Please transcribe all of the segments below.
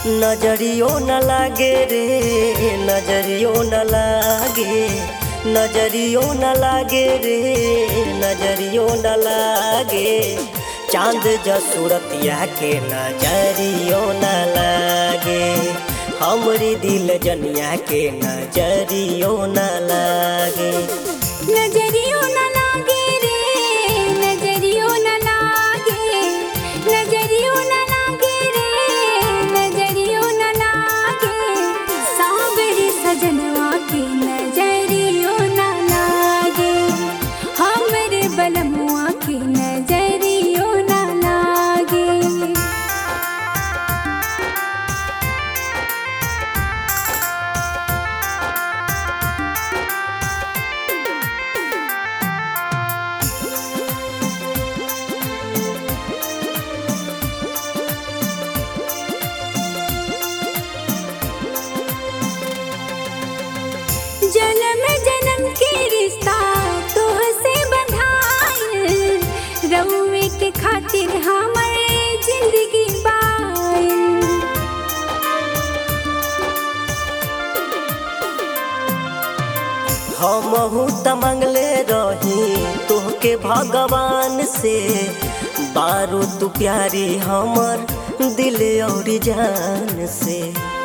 नजरियो न लागे रे, नजरियो न लागे, नजरियो न लागे रे, नजरियो न लागे। चांद जसूरतिया के नजरियो न लागे, हमरी दिल जनिया के नजरियो न लागे। नजरियो न लागे रे, नजरियो न लागे, नजरियो न लागे रे, नजरियो न लागे। सांवरे सजनवा के नजरियो न लागे, हमरे बलमुआ के नजरियो न लागे। जन्म जन्म के रिश्ता तोहसे बंधाइल, रउए के खातिर हमरे जिंदगी बाइल। हमहू त मंगले रही तोहके भगवान से, बारू तू प्यारी हमर दिल और जान से।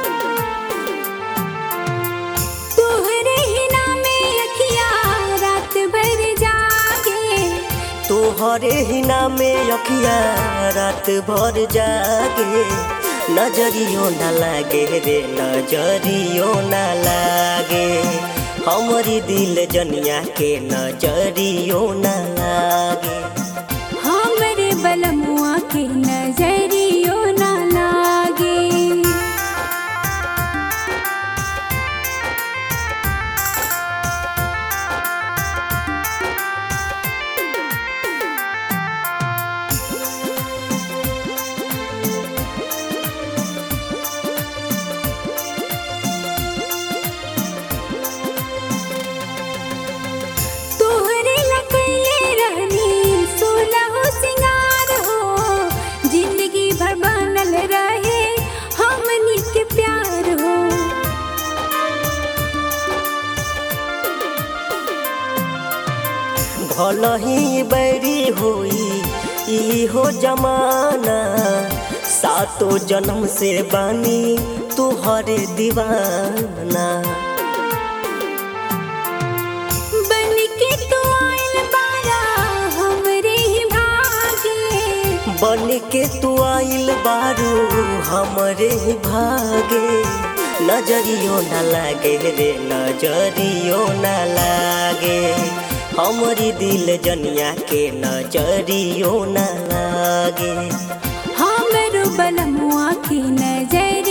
तोहरे ही नामे अखिया रात भर जागे, तोहरे ही नामे अखिया रात भर जागे। नजरियो न लागे रे, नजरियो न लागे, हमरी दिल जनिया के नजरियो न लागे। हमरे बलमुआ के नजरियो न लागे। तोहरे लकैले रहनी सोलहो सिंगार हो, जिंदगी भर बनल रहे हमनी के प्यार हो। भलही बैरी होई ई हो जमाना, सातो जन्म से बानी तुहरे दीवाना। बन के तू आइल बारा हमरे ही भागे, बन के तू आइल बारू हमरे ही भागे। नजरियो न लागे रे, नजरियो न लागे, हमरी दिल जनिया के नजरियो न लागे। हमरो बलमुआ के नजर